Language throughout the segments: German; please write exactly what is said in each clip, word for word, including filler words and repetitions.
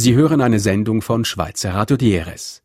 Sie hören eine Sendung von Schweizer Radio D R S.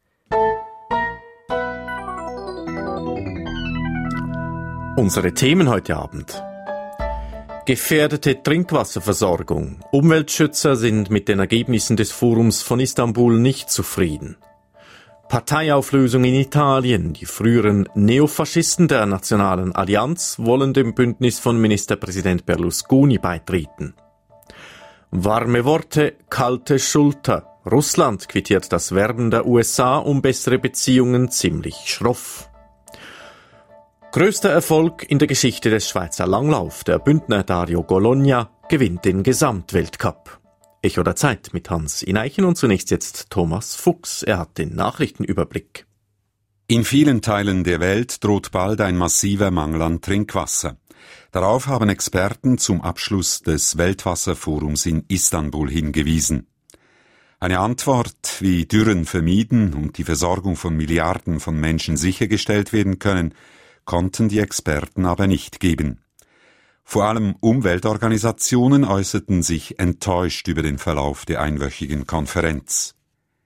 Unsere Themen heute Abend: Gefährdete Trinkwasserversorgung. Umweltschützer sind mit den Ergebnissen des Forums von Istanbul nicht zufrieden. Parteiauflösung in Italien. Die früheren Neofaschisten der Nationalen Allianz wollen dem Bündnis von Ministerpräsident Berlusconi beitreten. Warme Worte, kalte Schulter. Russland quittiert das Werben der U S A um bessere Beziehungen ziemlich schroff. Größter Erfolg in der Geschichte des Schweizer Langlauf. Der Bündner Dario Gologna gewinnt den Gesamtweltcup. Echo der Zeit mit Hans Ineichen und zunächst jetzt Thomas Fuchs. Er hat den Nachrichtenüberblick. In vielen Teilen der Welt droht bald ein massiver Mangel an Trinkwasser. Darauf haben Experten zum Abschluss des Weltwasserforums in Istanbul hingewiesen. Eine Antwort, wie Dürren vermieden und die Versorgung von Milliarden von Menschen sichergestellt werden können, konnten die Experten aber nicht geben. Vor allem Umweltorganisationen äußerten sich enttäuscht über den Verlauf der einwöchigen Konferenz.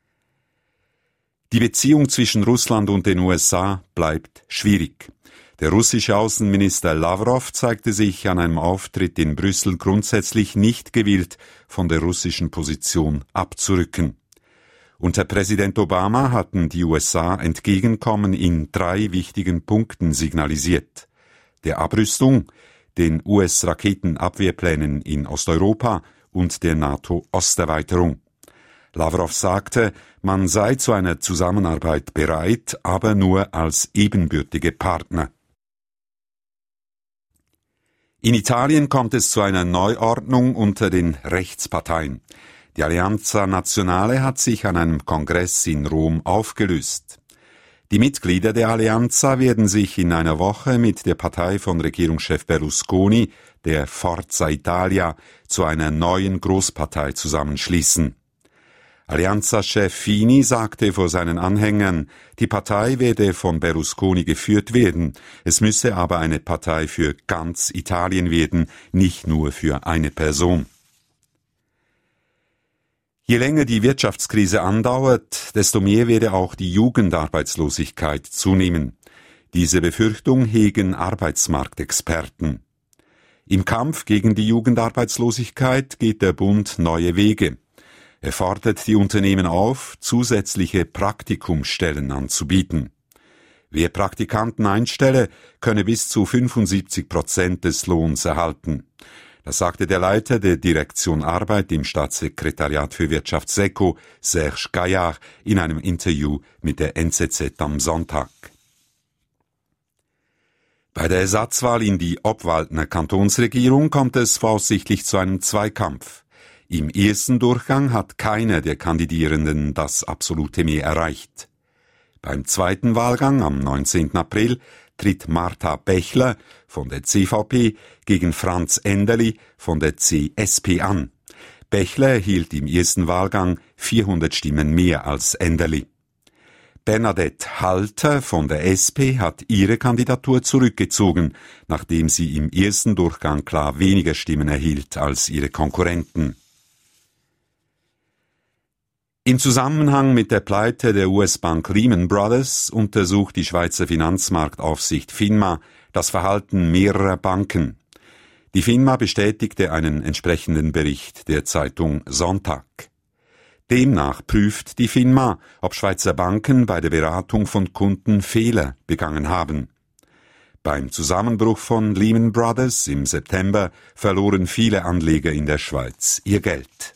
Die Beziehung zwischen Russland und den U S A bleibt schwierig. Der russische Außenminister Lavrov zeigte sich an einem Auftritt in Brüssel grundsätzlich nicht gewillt, von der russischen Position abzurücken. Unter Präsident Obama hatten die U S A Entgegenkommen in drei wichtigen Punkten signalisiert: der Abrüstung, den U S-Raketenabwehrplänen in Osteuropa und der NATO-Osterweiterung. Lavrov sagte, man sei zu einer Zusammenarbeit bereit, aber nur als ebenbürtige Partner. In Italien kommt es zu einer Neuordnung unter den Rechtsparteien. Die Alleanza Nazionale hat sich an einem Kongress in Rom aufgelöst. Die Mitglieder der Alleanza werden sich in einer Woche mit der Partei von Regierungschef Berlusconi, der Forza Italia, zu einer neuen Großpartei zusammenschließen. Alleanza-Chef Fini sagte vor seinen Anhängern, die Partei werde von Berlusconi geführt werden, es müsse aber eine Partei für ganz Italien werden, nicht nur für eine Person. Je länger die Wirtschaftskrise andauert, desto mehr werde auch die Jugendarbeitslosigkeit zunehmen. Diese Befürchtung hegen Arbeitsmarktexperten. Im Kampf gegen die Jugendarbeitslosigkeit geht der Bund neue Wege. Er fordert die Unternehmen auf, zusätzliche Praktikumsstellen anzubieten. Wer Praktikanten einstelle, könne bis zu fünfundsiebzig Prozent des Lohns erhalten. Das sagte der Leiter der Direktion Arbeit im Staatssekretariat für Wirtschaft SECO, Serge Gaillard, in einem Interview mit der N Z Z am Sonntag. Bei der Ersatzwahl in die Obwaldner Kantonsregierung kommt es voraussichtlich zu einem Zweikampf. Im ersten Durchgang hat keiner der Kandidierenden das absolute Mehr erreicht. Beim zweiten Wahlgang am neunzehnten April tritt Martha Bechler von der C V P gegen Franz Enderli von der C S P an. Bechler erhielt im ersten Wahlgang vierhundert Stimmen mehr als Enderli. Bernadette Halter von der S P hat ihre Kandidatur zurückgezogen, nachdem sie im ersten Durchgang klar weniger Stimmen erhielt als ihre Konkurrenten. Im Zusammenhang mit der Pleite der U S-Bank Lehman Brothers untersucht die Schweizer Finanzmarktaufsicht FINMA das Verhalten mehrerer Banken. Die FINMA bestätigte einen entsprechenden Bericht der Zeitung Sonntag. Demnach prüft die FINMA, ob Schweizer Banken bei der Beratung von Kunden Fehler begangen haben. Beim Zusammenbruch von Lehman Brothers im September verloren viele Anleger in der Schweiz ihr Geld.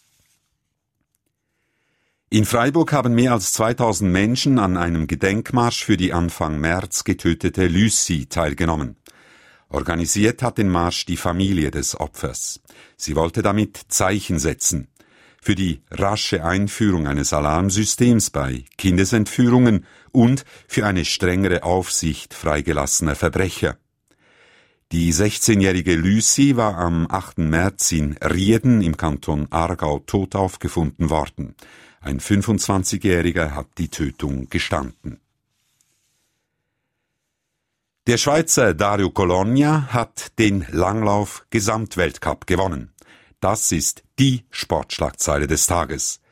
In Freiburg haben mehr als zweitausend Menschen an einem Gedenkmarsch für die Anfang März getötete Lucie teilgenommen. Organisiert hat den Marsch die Familie des Opfers. Sie wollte damit Zeichen setzen für die rasche Einführung eines Alarmsystems bei Kindesentführungen und für eine strengere Aufsicht freigelassener Verbrecher. Die sechzehnjährige Lucie war am achten März in Rieden im Kanton Aargau tot aufgefunden worden. Ein fünfundzwanzigjähriger hat die Tötung gestanden. Der Schweizer Dario Gologna hat den Langlauf-Gesamtweltcup gewonnen. Das ist die Sportschlagzeile des Tages.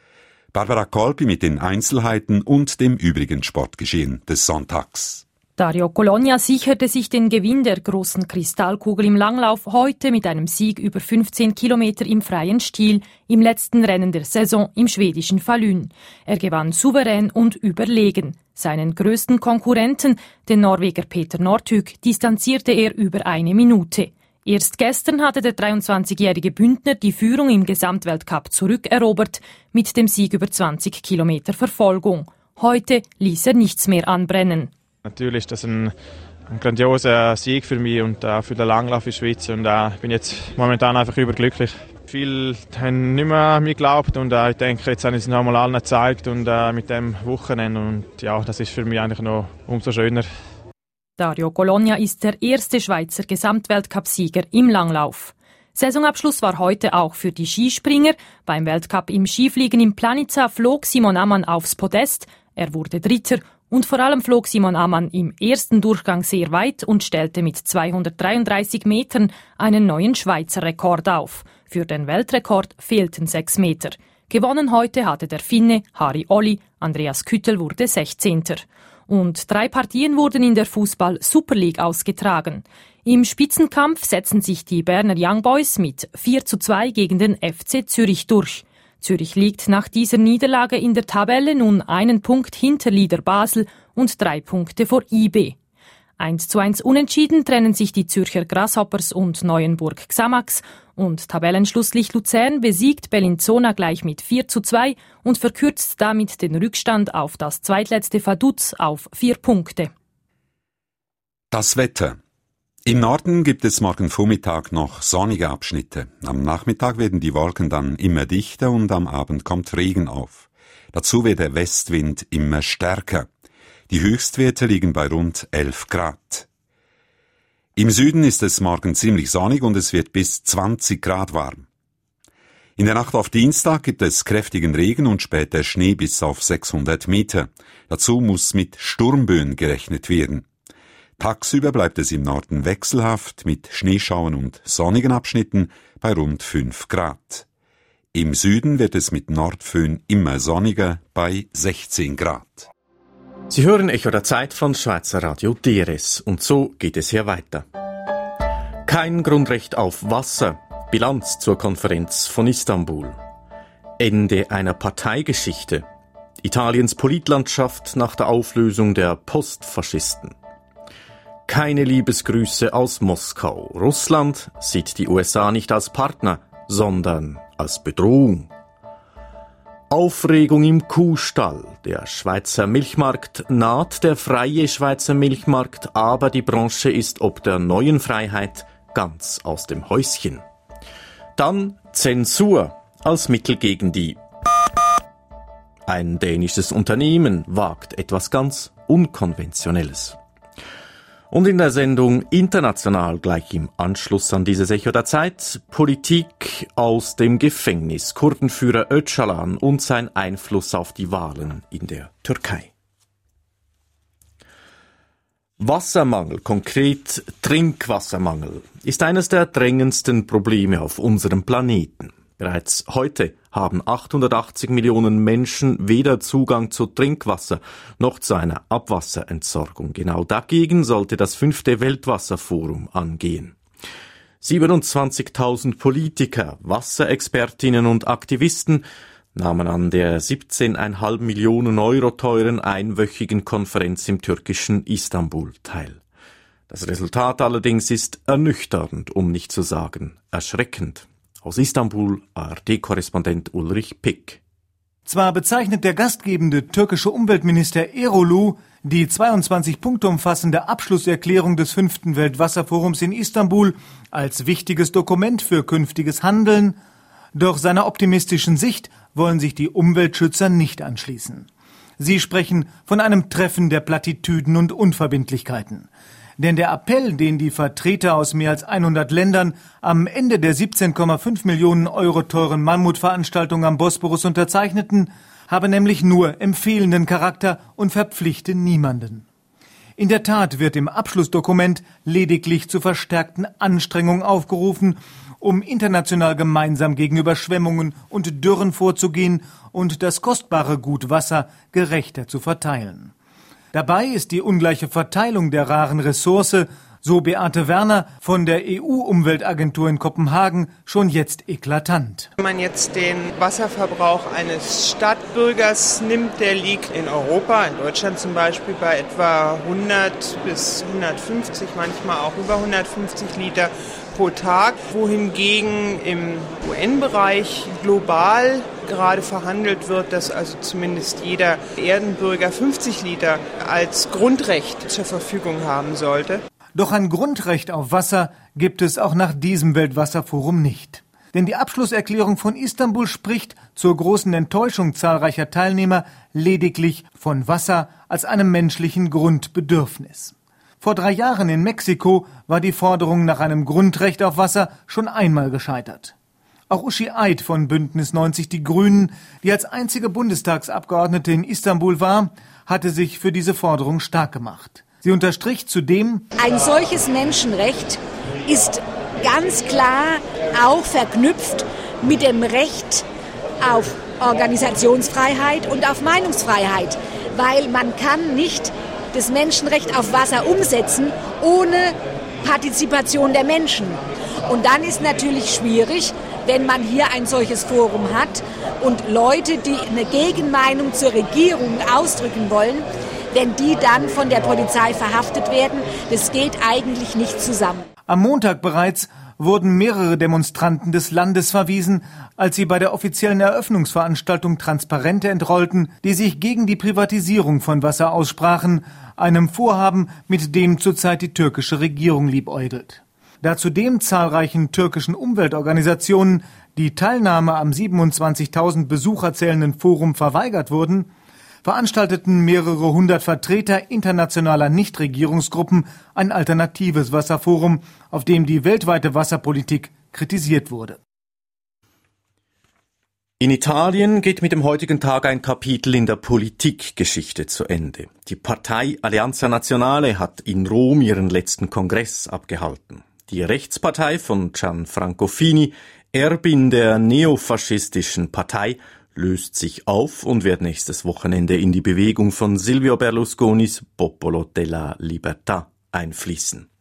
Barbara Kolpi mit den Einzelheiten und dem übrigen Sportgeschehen des Sonntags. Dario Cologna sicherte sich den Gewinn der großen Kristallkugel im Langlauf heute mit einem Sieg über fünfzehn Kilometer im freien Stil im letzten Rennen der Saison im schwedischen Falun. Er gewann souverän und überlegen. Seinen größten Konkurrenten, den Norweger Peter Northug, distanzierte er über eine Minute. Erst gestern hatte der dreiundzwanzigjährige Bündner die Führung im Gesamtweltcup zurückerobert mit dem Sieg über zwanzig Kilometer Verfolgung. Heute ließ er nichts mehr anbrennen. Natürlich ist das ein, ein grandioser Sieg für mich und auch für den Langlauf in der Schweiz. Und äh, ich bin jetzt momentan einfach überglücklich. Viele haben nicht mehr an mich geglaubt und äh, ich denke, jetzt habe ich es noch einmal allen gezeigt und äh, mit dem Wochenende. Und ja, das ist für mich eigentlich noch umso schöner. Dario Cologna ist der erste Schweizer Gesamtweltcup-Sieger im Langlauf. Saisonabschluss war heute auch für die Skispringer. Beim Weltcup im Skifliegen in Planica flog Simon Ammann aufs Podest. Er wurde Dritter. Und vor allem flog Simon Ammann im ersten Durchgang sehr weit und stellte mit zweihundertdreiunddreißig Metern einen neuen Schweizer Rekord auf. Für den Weltrekord fehlten sechs Meter. Gewonnen heute hatte der Finne Harri Olli, Andreas Küttel wurde sechzehnter. Und drei Partien wurden in der Fußball-Super League ausgetragen. Im Spitzenkampf setzen sich die Berner Young Boys mit vier zu zwei gegen den F C Zürich durch. Zürich liegt nach dieser Niederlage in der Tabelle nun einen Punkt hinter Leader Basel und drei Punkte vor I B. eins zu eins unentschieden trennen sich die Zürcher Grasshoppers und Neuenburg Xamax und Tabellenschlusslicht Luzern besiegt Bellinzona gleich mit vier zu zwei und verkürzt damit den Rückstand auf das zweitletzte Vaduz auf vier Punkte. Das Wetter. Im Norden gibt es morgen Vormittag noch sonnige Abschnitte. Am Nachmittag werden die Wolken dann immer dichter und am Abend kommt Regen auf. Dazu wird der Westwind immer stärker. Die Höchstwerte liegen bei rund elf Grad. Im Süden ist es morgen ziemlich sonnig und es wird bis zwanzig Grad warm. In der Nacht auf Dienstag gibt es kräftigen Regen und später Schnee bis auf sechshundert Meter. Dazu muss mit Sturmböen gerechnet werden. Tagsüber bleibt es im Norden wechselhaft mit Schneeschauern und sonnigen Abschnitten bei rund fünf Grad. Im Süden wird es mit Nordföhn immer sonniger bei sechzehn Grad. Sie hören Echo der Zeit von Schweizer Radio D R S und so geht es hier weiter. Kein Grundrecht auf Wasser. Bilanz zur Konferenz von Istanbul. Ende einer Parteigeschichte. Italiens Politlandschaft nach der Auflösung der Postfaschisten. Keine Liebesgrüße aus Moskau. Russland sieht die U S A nicht als Partner, sondern als Bedrohung. Aufregung im Kuhstall. Der Schweizer Milchmarkt naht, der freie Schweizer Milchmarkt, aber die Branche ist ob der neuen Freiheit ganz aus dem Häuschen. Dann Zensur als Mittel gegen die. Ein dänisches Unternehmen wagt etwas ganz Unkonventionelles. Und in der Sendung International gleich im Anschluss an diese Echo der Zeit Politik aus dem Gefängnis, Kurdenführer Öcalan und sein Einfluss auf die Wahlen in der Türkei. Wassermangel, konkret Trinkwassermangel, ist eines der drängendsten Probleme auf unserem Planeten. Bereits heute haben achthundertachtzig Millionen Menschen weder Zugang zu Trinkwasser noch zu einer Abwasserentsorgung. Genau dagegen sollte das fünfte Weltwasserforum angehen. siebenundzwanzigtausend Politiker, Wasserexpertinnen und Aktivisten nahmen an der siebzehn Komma fünf Millionen Euro teuren einwöchigen Konferenz im türkischen Istanbul teil. Das Resultat allerdings ist ernüchternd, um nicht zu sagen erschreckend. Aus Istanbul A R D-Korrespondent Ulrich Pick. Zwar bezeichnet der gastgebende türkische Umweltminister Erolu die zweiundzwanzig Punkte umfassende Abschlusserklärung des fünften Weltwasserforums in Istanbul als wichtiges Dokument für künftiges Handeln, doch seiner optimistischen Sicht wollen sich die Umweltschützer nicht anschließen. Sie sprechen von einem Treffen der Plattitüden und Unverbindlichkeiten. Denn der Appell, den die Vertreter aus mehr als hundert Ländern am Ende der siebzehn Komma fünf Millionen Euro teuren Mammut-Veranstaltung am Bosporus unterzeichneten, habe nämlich nur empfehlenden Charakter und verpflichte niemanden. In der Tat wird im Abschlussdokument lediglich zu verstärkten Anstrengungen aufgerufen, um international gemeinsam gegen Überschwemmungen und Dürren vorzugehen und das kostbare Gut Wasser gerechter zu verteilen. Dabei ist die ungleiche Verteilung der raren Ressource, so Beate Werner von der E U-Umweltagentur in Kopenhagen, schon jetzt eklatant. Wenn man jetzt den Wasserverbrauch eines Stadtbürgers nimmt, der liegt in Europa, in Deutschland zum Beispiel, bei etwa hundert bis hundertfünfzig, manchmal auch über hundertfünfzig Liter pro Tag, wohingegen im U N-Bereich global gerade verhandelt wird, dass also zumindest jeder Erdenbürger fünfzig Liter als Grundrecht zur Verfügung haben sollte. Doch ein Grundrecht auf Wasser gibt es auch nach diesem Weltwasserforum nicht. Denn die Abschlusserklärung von Istanbul spricht zur großen Enttäuschung zahlreicher Teilnehmer lediglich von Wasser als einem menschlichen Grundbedürfnis. Vor drei Jahren in Mexiko war die Forderung nach einem Grundrecht auf Wasser schon einmal gescheitert. Auch Uschi Eid von Bündnis neunzig Die Grünen, die als einzige Bundestagsabgeordnete in Istanbul war, hatte sich für diese Forderung stark gemacht. Sie unterstrich zudem: Ein solches Menschenrecht ist ganz klar auch verknüpft mit dem Recht auf Organisationsfreiheit und auf Meinungsfreiheit, weil man kann nicht das Menschenrecht auf Wasser umsetzen ohne Partizipation der Menschen. Und dann ist natürlich schwierig, wenn man hier ein solches Forum hat und Leute, die eine Gegenmeinung zur Regierung ausdrücken wollen, wenn die dann von der Polizei verhaftet werden. Das geht eigentlich nicht zusammen. Am Montag bereits wurden mehrere Demonstranten des Landes verwiesen, als sie bei der offiziellen Eröffnungsveranstaltung Transparente entrollten, die sich gegen die Privatisierung von Wasser aussprachen, einem Vorhaben, mit dem zurzeit die türkische Regierung liebäugelt. Da zudem zahlreichen türkischen Umweltorganisationen die Teilnahme am siebenundzwanzigtausend Besucher zählenden Forum verweigert wurden, veranstalteten mehrere hundert Vertreter internationaler Nichtregierungsgruppen ein alternatives Wasserforum, auf dem die weltweite Wasserpolitik kritisiert wurde. In Italien geht mit dem heutigen Tag ein Kapitel in der Politikgeschichte zu Ende. Die Partei Alleanza Nazionale hat in Rom ihren letzten Kongress abgehalten. Die Rechtspartei von Gianfranco Fini, Erbin der neofaschistischen Partei, löst sich auf und wird nächstes Wochenende in die Bewegung von Silvio Berlusconis Popolo della Libertà einfließen.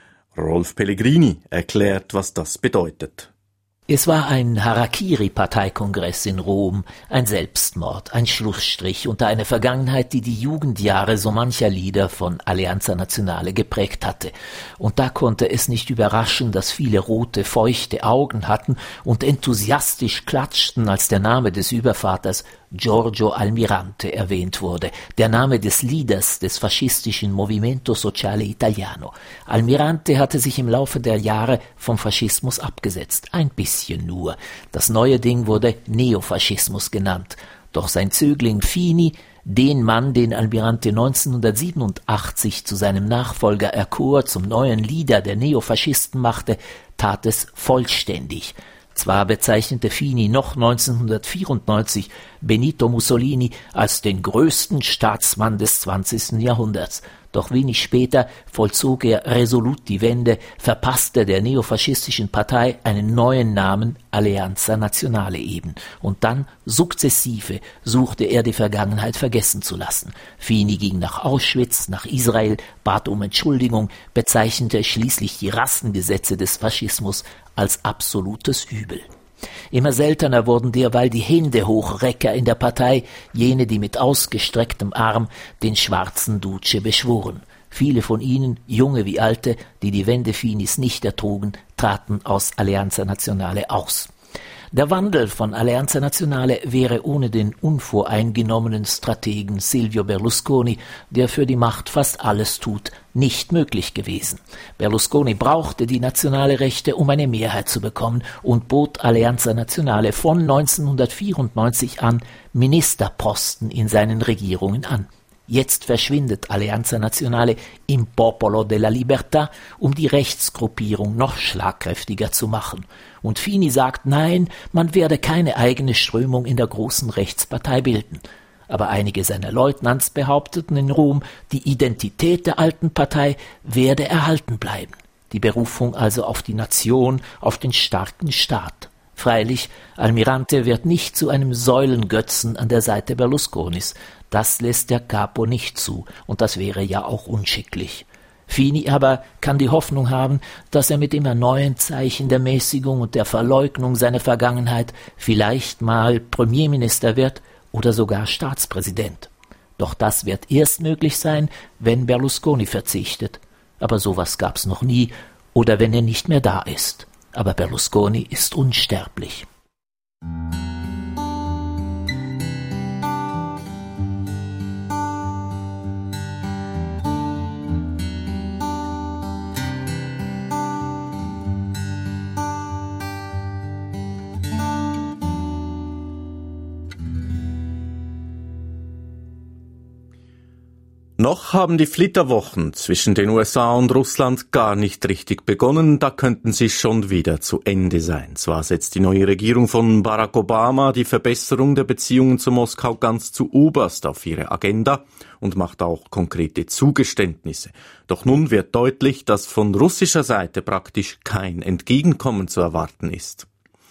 Rolf Pellegrini erklärt, was das bedeutet. Es war ein Harakiri-Parteikongress in Rom, ein Selbstmord, ein Schlussstrich unter eine Vergangenheit, die die Jugendjahre so mancher Lieder von Alleanza Nazionale geprägt hatte. Und da konnte es nicht überraschen, dass viele rote, feuchte Augen hatten und enthusiastisch klatschten, als der Name des Übervaters Giorgio Almirante erwähnt wurde, der Name des Leaders des faschistischen Movimento Sociale Italiano. Almirante hatte sich im Laufe der Jahre vom Faschismus abgesetzt, ein bisschen nur. Das neue Ding wurde Neofaschismus genannt. Doch sein Zögling Fini, den Mann, den Almirante neunzehnhundertsiebenundachtzig zu seinem Nachfolger erkor, zum neuen Leader der Neofaschisten machte, tat es vollständig. Zwar bezeichnete Fini noch neunzehnhundertvierundneunzig Benito Mussolini als den größten Staatsmann des zwanzigsten Jahrhunderts, doch wenig später vollzog er resolut die Wende, verpasste der neofaschistischen Partei einen neuen Namen, Alleanza Nazionale eben, und dann sukzessive suchte er die Vergangenheit vergessen zu lassen. Fini ging nach Auschwitz, nach Israel, bat um Entschuldigung, bezeichnete schließlich die Rassengesetze des Faschismus als absolutes Übel. Immer seltener wurden derweil die Händehochrecker in der Partei, jene, die mit ausgestrecktem Arm den schwarzen Duce beschworen. Viele von ihnen, junge wie alte, die die Wende Finis nicht ertrugen, traten aus Alleanza Nazionale aus. Der Wandel von Alleanza Nazionale wäre ohne den unvoreingenommenen Strategen Silvio Berlusconi, der für die Macht fast alles tut, nicht möglich gewesen. Berlusconi brauchte die nationale Rechte, um eine Mehrheit zu bekommen, und bot Alleanza Nazionale von neunzehnhundertvierundneunzig an Ministerposten in seinen Regierungen an. Jetzt verschwindet Alleanza Nazionale im Popolo della Libertà, um die Rechtsgruppierung noch schlagkräftiger zu machen. Und Fini sagt, nein, man werde keine eigene Strömung in der großen Rechtspartei bilden. Aber einige seiner Leutnants behaupteten in Rom, die Identität der alten Partei werde erhalten bleiben. Die Berufung also auf die Nation, auf den starken Staat. Freilich, Almirante wird nicht zu einem Säulengötzen an der Seite Berlusconis. Das lässt der Capo nicht zu, und das wäre ja auch unschicklich. Fini aber kann die Hoffnung haben, dass er mit immer neuen Zeichen der Mäßigung und der Verleugnung seiner Vergangenheit vielleicht mal Premierminister wird oder sogar Staatspräsident. Doch das wird erst möglich sein, wenn Berlusconi verzichtet. Aber sowas gab's noch nie, oder wenn er nicht mehr da ist. Aber Berlusconi ist unsterblich. Noch haben die Flitterwochen zwischen den U S A und Russland gar nicht richtig begonnen, da könnten sie schon wieder zu Ende sein. Zwar setzt die neue Regierung von Barack Obama die Verbesserung der Beziehungen zu Moskau ganz zu oberst auf ihre Agenda und macht auch konkrete Zugeständnisse. Doch nun wird deutlich, dass von russischer Seite praktisch kein Entgegenkommen zu erwarten ist.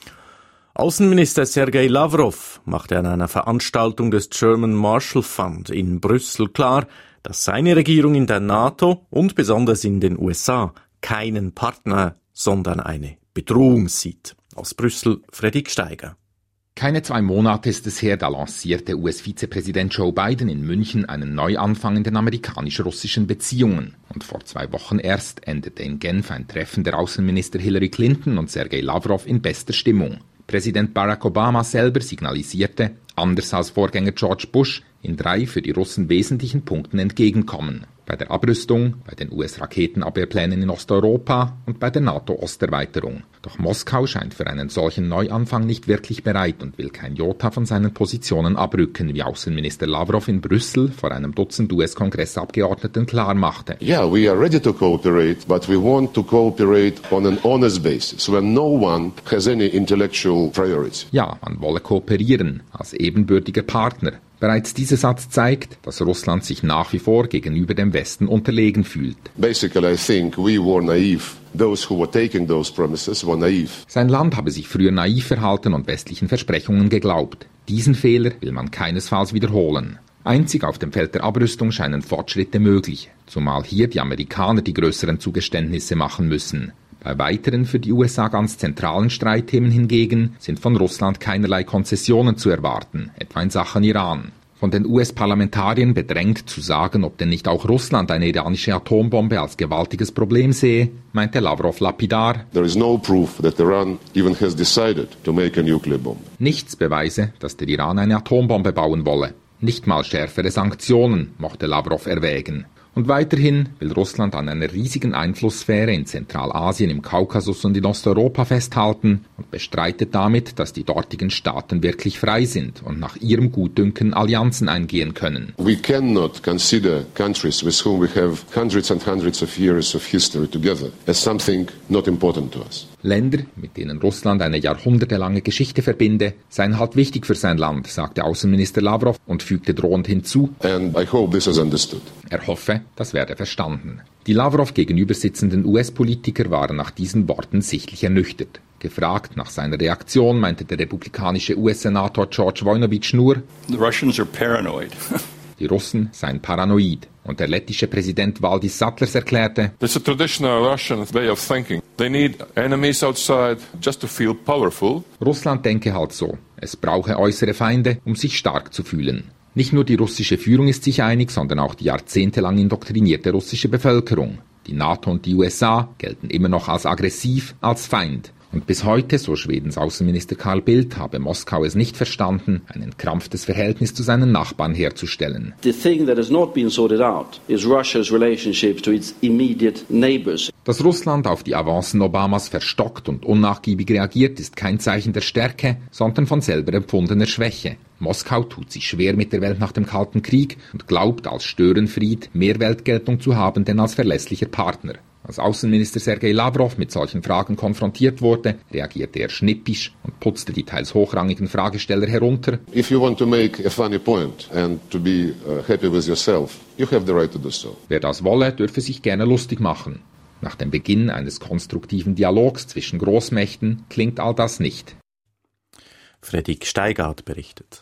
Außenminister Sergei Lavrov machte an einer Veranstaltung des German Marshall Fund in Brüssel klar, dass seine Regierung in der NATO und besonders in den U S A keinen Partner, sondern eine Bedrohung sieht. Aus Brüssel, Fredrik Steiger. Keine zwei Monate ist es her, da lancierte U S-Vizepräsident Joe Biden in München einen Neuanfang in den amerikanisch-russischen Beziehungen. Und vor zwei Wochen erst endete in Genf ein Treffen der Außenminister Hillary Clinton und Sergei Lavrov in bester Stimmung. Präsident Barack Obama selber signalisierte, anders als Vorgänger George Bush, in drei für die Russen wesentlichen Punkten entgegenkommen. Bei der Abrüstung, bei den U S-Raketenabwehrplänen in Osteuropa und bei der NATO-Osterweiterung. Doch Moskau scheint für einen solchen Neuanfang nicht wirklich bereit und will kein Jota von seinen Positionen abrücken, wie Außenminister Lavrov in Brüssel vor einem Dutzend U S-Kongressabgeordneten klarmachte. Yeah, we are ready to cooperate, but we want to cooperate on an honest basis, where no one has any intellectual priority. Ja, man wolle kooperieren, als ebenbürtiger Partner. Bereits dieser Satz zeigt, dass Russland sich nach wie vor gegenüber dem Westen unterlegen fühlt. Basically, I think we were naive. Those who were taking those promises were naive. Sein Land habe sich früher naiv verhalten und westlichen Versprechungen geglaubt. Diesen Fehler will man keinesfalls wiederholen. Einzig auf dem Feld der Abrüstung scheinen Fortschritte möglich, zumal hier die Amerikaner die größeren Zugeständnisse machen müssen. Bei weiteren für die U S A ganz zentralen Streitthemen hingegen sind von Russland keinerlei Konzessionen zu erwarten, etwa in Sachen Iran. Von den U S-Parlamentariern bedrängt zu sagen, ob denn nicht auch Russland eine iranische Atombombe als gewaltiges Problem sehe, meinte Lavrov lapidar. There is no proof that Iran even has decided to make a nuclear bomb. Nichts beweise, dass der Iran eine Atombombe bauen wolle. Nicht mal schärfere Sanktionen mochte Lavrov erwägen. Und weiterhin will Russland an einer riesigen Einflusssphäre in Zentralasien, im Kaukasus und in Osteuropa festhalten und bestreitet damit, dass die dortigen Staaten wirklich frei sind und nach ihrem Gutdünken Allianzen eingehen können. We cannot consider countries with whom we have hundreds and hundreds of years of history together as something not important to us. Länder, mit denen Russland eine jahrhundertelange Geschichte verbinde, seien halt wichtig für sein Land, sagte Außenminister Lavrov und fügte drohend hinzu. And I hope this is understood. Er hoffe, das werde verstanden. Die Lavrov gegenüber sitzenden U S-Politiker waren nach diesen Worten sichtlich ernüchtert. Gefragt nach seiner Reaktion, meinte der republikanische U S-Senator George Voinovich nur, The Russians are paranoid. Die Russen seien paranoid. Und der lettische Präsident Valdis Sattlers erklärte, It's a traditional Russian way of thinking. They need enemies outside just to feel powerful. Russland denke halt so. Es brauche äußere Feinde, um sich stark zu fühlen. Nicht nur die russische Führung ist sich einig, sondern auch die jahrzehntelang indoktrinierte russische Bevölkerung. Die NATO und die U S A gelten immer noch als aggressiv, als Feind. Und bis heute, so Schwedens Außenminister Carl Bildt, habe Moskau es nicht verstanden, ein entkrampftes Verhältnis zu seinen Nachbarn herzustellen. The thing that has not been sorted out is Russia's relationships to its immediate neighbors. Dass Russland auf die Avancen Obamas verstockt und unnachgiebig reagiert, ist kein Zeichen der Stärke, sondern von selber empfundener Schwäche. Moskau tut sich schwer mit der Welt nach dem Kalten Krieg und glaubt, als Störenfried mehr Weltgeltung zu haben, denn als verlässlicher Partner. Als Außenminister Sergei Lavrov mit solchen Fragen konfrontiert wurde, reagierte er schnippisch und putzte die teils hochrangigen Fragesteller herunter. If you want to make a funny point and to be uh, happy with yourself, you have the right to do so. Wer das wolle, dürfe sich gerne lustig machen. Nach dem Beginn eines konstruktiven Dialogs zwischen Großmächten klingt all das nicht. Fredrik Steigart berichtet.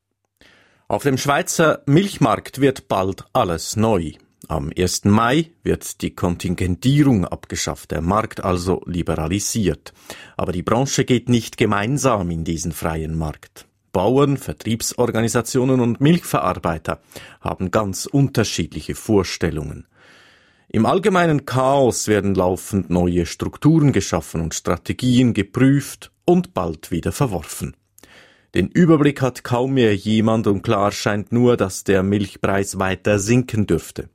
Auf dem Schweizer Milchmarkt wird bald alles neu. Am ersten Mai wird die Kontingentierung abgeschafft, der Markt also liberalisiert. Aber die Branche geht nicht gemeinsam in diesen freien Markt. Bauern, Vertriebsorganisationen und Milchverarbeiter haben ganz unterschiedliche Vorstellungen. Im allgemeinen Chaos werden laufend neue Strukturen geschaffen und Strategien geprüft und bald wieder verworfen. Den Überblick hat kaum mehr jemand und klar scheint nur, dass der Milchpreis weiter sinken dürfte.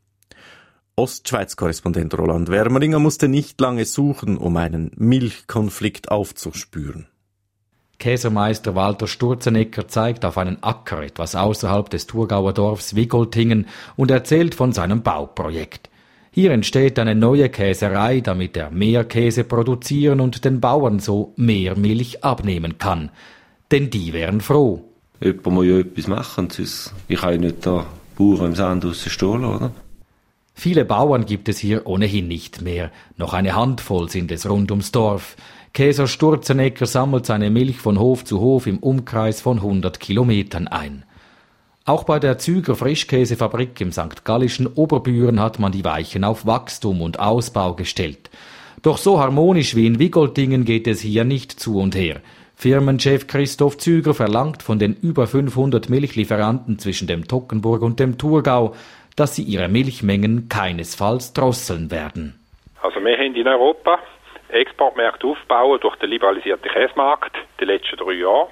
Ostschweiz-Korrespondent Roland Wermelinger musste nicht lange suchen, um einen Milchkonflikt aufzuspüren. Käsermeister Walter Sturzenegger zeigt auf einen Acker etwas außerhalb des Thurgauer Dorfs Wigoltingen und erzählt von seinem Bauprojekt. Hier entsteht eine neue Käserei, damit er mehr Käse produzieren und den Bauern so mehr Milch abnehmen kann. Denn die wären froh. Jemand muss ja etwas machen, sonst ich kann ja nicht da Bauern im Sand rausstehlen, oder? Viele Bauern gibt es hier ohnehin nicht mehr. Noch eine Handvoll sind es rund ums Dorf. Käser Sturzenegger sammelt seine Milch von Hof zu Hof im Umkreis von hundert Kilometern ein. Auch bei der Züger Frischkäsefabrik im Sankt Gallischen Oberbüren hat man die Weichen auf Wachstum und Ausbau gestellt. Doch so harmonisch wie in Wigoltingen geht es hier nicht zu und her. Firmenchef Christoph Züger verlangt von den über fünfhundert Milchlieferanten zwischen dem Toggenburg und dem Thurgau, dass sie ihre Milchmengen keinesfalls drosseln werden. Also wir haben in Europa Exportmärkte aufbauen durch den liberalisierten Käsemarkt die letzten drei Jahre.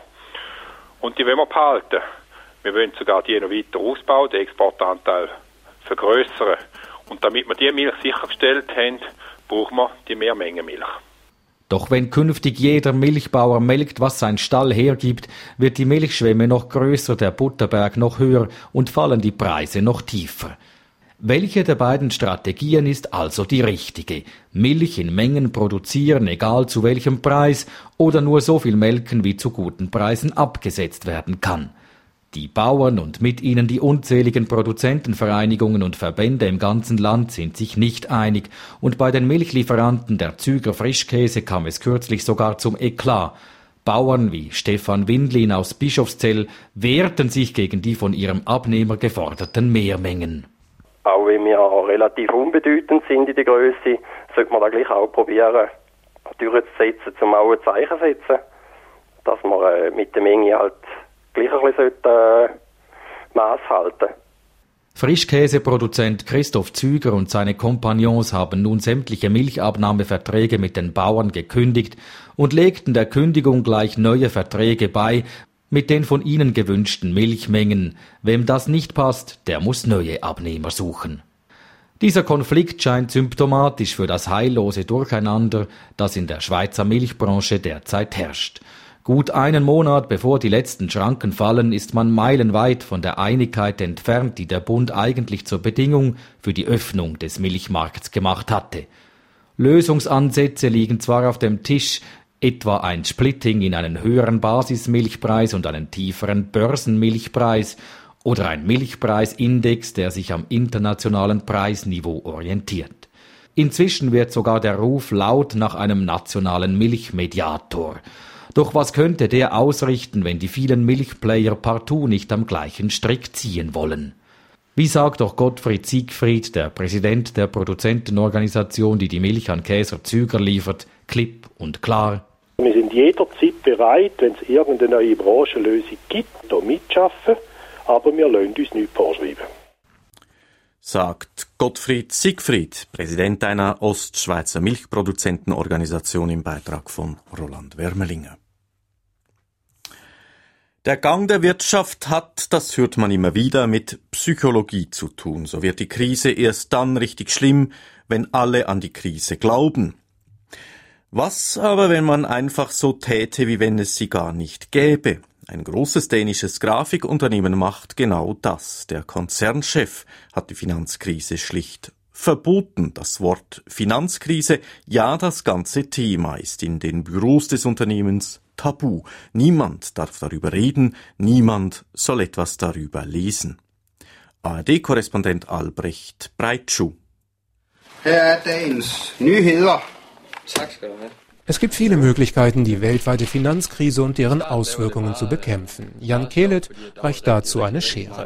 Und die wollen wir behalten. Wir wollen sogar die noch weiter ausbauen, den Exportanteil vergrößern. Und damit wir die Milch sichergestellt haben, brauchen wir die Mehrmenge Milch. Doch wenn künftig jeder Milchbauer melkt, was sein Stall hergibt, wird die Milchschwemme noch größer, der Butterberg noch höher und fallen die Preise noch tiefer. Welche der beiden Strategien ist also die richtige? Milch in Mengen produzieren, egal zu welchem Preis, oder nur so viel melken, wie zu guten Preisen abgesetzt werden kann? Die Bauern und mit ihnen die unzähligen Produzentenvereinigungen und Verbände im ganzen Land sind sich nicht einig, und bei den Milchlieferanten der Züger Frischkäse kam es kürzlich sogar zum Eklat. Bauern wie Stefan Windlin aus Bischofszell wehrten sich gegen die von ihrem Abnehmer geforderten Mehrmengen. Auch wenn wir relativ unbedeutend sind in der Größe, sollte man da gleich auch probieren, durchzusetzen, zum auch ein Zeichen setzen, dass man äh, mit der Menge halt gleich ein bisschen äh, Maß halten. Frischkäseproduzent Christoph Züger und seine Kompagnons haben nun sämtliche Milchabnahmeverträge mit den Bauern gekündigt und legten der Kündigung gleich neue Verträge bei, mit den von ihnen gewünschten Milchmengen. Wem das nicht passt, der muss neue Abnehmer suchen. Dieser Konflikt scheint symptomatisch für das heillose Durcheinander, das in der Schweizer Milchbranche derzeit herrscht. Gut einen Monat bevor die letzten Schranken fallen, ist man meilenweit von der Einigkeit entfernt, die der Bund eigentlich zur Bedingung für die Öffnung des Milchmarkts gemacht hatte. Lösungsansätze liegen zwar auf dem Tisch, etwa ein Splitting in einen höheren Basismilchpreis und einen tieferen Börsenmilchpreis oder ein Milchpreisindex, der sich am internationalen Preisniveau orientiert. Inzwischen wird sogar der Ruf laut nach einem nationalen Milchmediator. Doch was könnte der ausrichten, wenn die vielen Milchplayer partout nicht am gleichen Strick ziehen wollen? Wie sagt doch Gottfried Siegfried, der Präsident der Produzentenorganisation, die die Milch an Käser Züger liefert, klipp und klar: Wir sind jederzeit bereit, wenn es irgendeine neue Branchenlösung gibt, da mitschaffen, aber wir lassen uns nichts vorschreiben. Sagt Gottfried Siegfried, Präsident einer Ostschweizer Milchproduzentenorganisation, im Beitrag von Roland Wermelinger. Der Gang der Wirtschaft hat, das hört man immer wieder, mit Psychologie zu tun. So wird die Krise erst dann richtig schlimm, wenn alle an die Krise glauben. Was aber, wenn man einfach so täte, wie wenn es sie gar nicht gäbe? Ein großes dänisches Grafikunternehmen macht genau das. Der Konzernchef hat die Finanzkrise schlicht verboten. Das Wort Finanzkrise, ja, das ganze Thema ist in den Büros des Unternehmens tabu. Niemand darf darüber reden, niemand soll etwas darüber lesen. A R D-Korrespondent Albrecht Breitschuh. Her er dagens nyheder. Tak skal du have. Es gibt viele Möglichkeiten, die weltweite Finanzkrise und deren Auswirkungen zu bekämpfen. Jan Kelet reicht dazu eine Schere.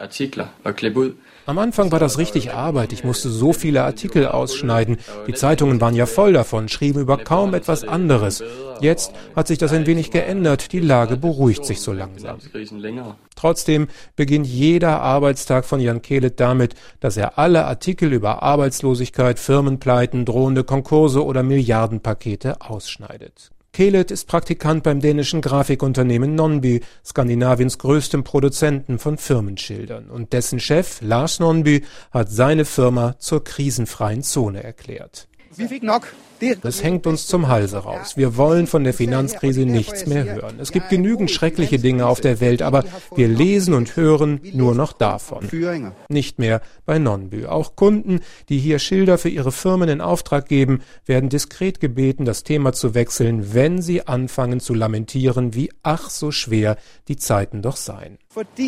Am Anfang war das richtig Arbeit. Ich musste so viele Artikel ausschneiden. Die Zeitungen waren ja voll davon, schrieben über kaum etwas anderes. Jetzt hat sich das ein wenig geändert. Die Lage beruhigt sich so langsam. Trotzdem beginnt jeder Arbeitstag von Jan Kelet damit, dass er alle Artikel über Arbeitslosigkeit, Firmenpleiten, drohende Konkurse oder Milliardenpakete ausschneidet. Kelet ist Praktikant beim dänischen Grafikunternehmen Nonby, Skandinaviens größtem Produzenten von Firmenschildern. Und dessen Chef, Lars Nonby, hat seine Firma zur krisenfreien Zone erklärt. Das hängt uns zum Halse raus. Wir wollen von der Finanzkrise nichts mehr hören. Es gibt genügend schreckliche Dinge auf der Welt, aber wir lesen und hören nur noch davon. Nicht mehr bei Nonby. Auch Kunden, die hier Schilder für ihre Firmen in Auftrag geben, werden diskret gebeten, das Thema zu wechseln, wenn sie anfangen zu lamentieren, wie ach so schwer die Zeiten doch seien.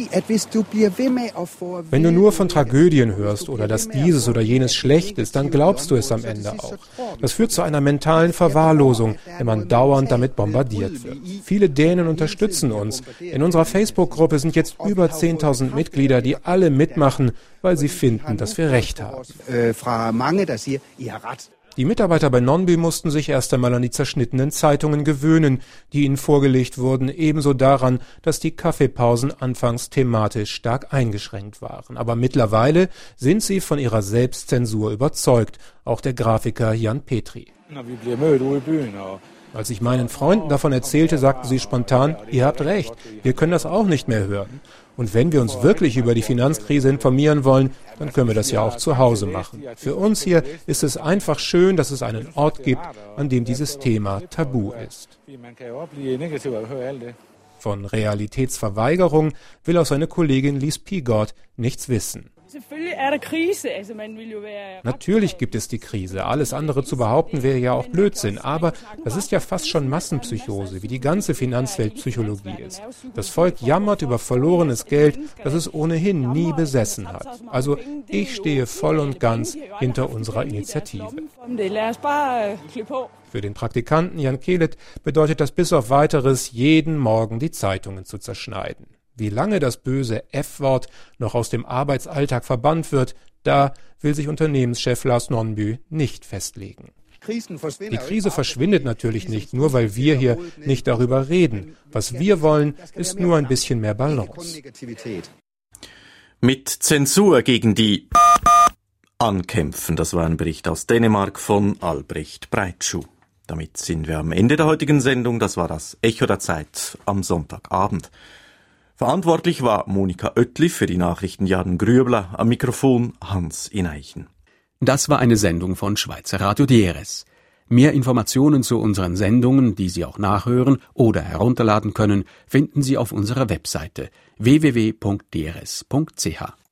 Wenn du nur von Tragödien hörst oder dass dieses oder jenes schlecht ist, dann glaubst du es am Ende auch. Das führt zu einer mentalen Verwahrlosung, wenn man dauernd damit bombardiert wird. Viele Dänen unterstützen uns. In unserer Facebook-Gruppe sind jetzt über zehntausend Mitglieder, die alle mitmachen, weil sie finden, dass wir Recht haben. Die Mitarbeiter bei Nonby mussten sich erst einmal an die zerschnittenen Zeitungen gewöhnen, die ihnen vorgelegt wurden, ebenso daran, dass die Kaffeepausen anfangs thematisch stark eingeschränkt waren. Aber mittlerweile sind sie von ihrer Selbstzensur überzeugt, auch der Grafiker Jan Petri. Als ich meinen Freunden davon erzählte, sagten sie spontan, ihr habt recht, wir können das auch nicht mehr hören. Und wenn wir uns wirklich über die Finanzkrise informieren wollen, dann können wir das ja auch zu Hause machen. Für uns hier ist es einfach schön, dass es einen Ort gibt, an dem dieses Thema tabu ist. Von Realitätsverweigerung will auch seine Kollegin Lies Pigott nichts wissen. Natürlich gibt es die Krise. Alles andere zu behaupten wäre ja auch Blödsinn. Aber das ist ja fast schon Massenpsychose, wie die ganze Finanzweltpsychologie ist. Das Volk jammert über verlorenes Geld, das es ohnehin nie besessen hat. Also ich stehe voll und ganz hinter unserer Initiative. Für den Praktikanten Jan Kelet bedeutet das bis auf Weiteres, jeden Morgen die Zeitungen zu zerschneiden. Wie lange das böse F-Wort noch aus dem Arbeitsalltag verbannt wird, da will sich Unternehmenschef Lars Nonby nicht festlegen. Die Krise verschwindet natürlich nicht, nur weil wir hier nicht darüber reden. Was wir wollen, ist nur ein bisschen mehr Balance. Mit Zensur gegen die ankämpfen, das war ein Bericht aus Dänemark von Albrecht Breitschuh. Damit sind wir am Ende der heutigen Sendung. Das war das Echo der Zeit am Sonntagabend. Verantwortlich war Monika Oetli, für die Nachrichten Jan Grübler, am Mikrofon Hans Ineichen. Das war eine Sendung von Schweizer Radio D R S. Mehr Informationen zu unseren Sendungen, die Sie auch nachhören oder herunterladen können, finden Sie auf unserer Webseite w w w punkt d r s punkt c h.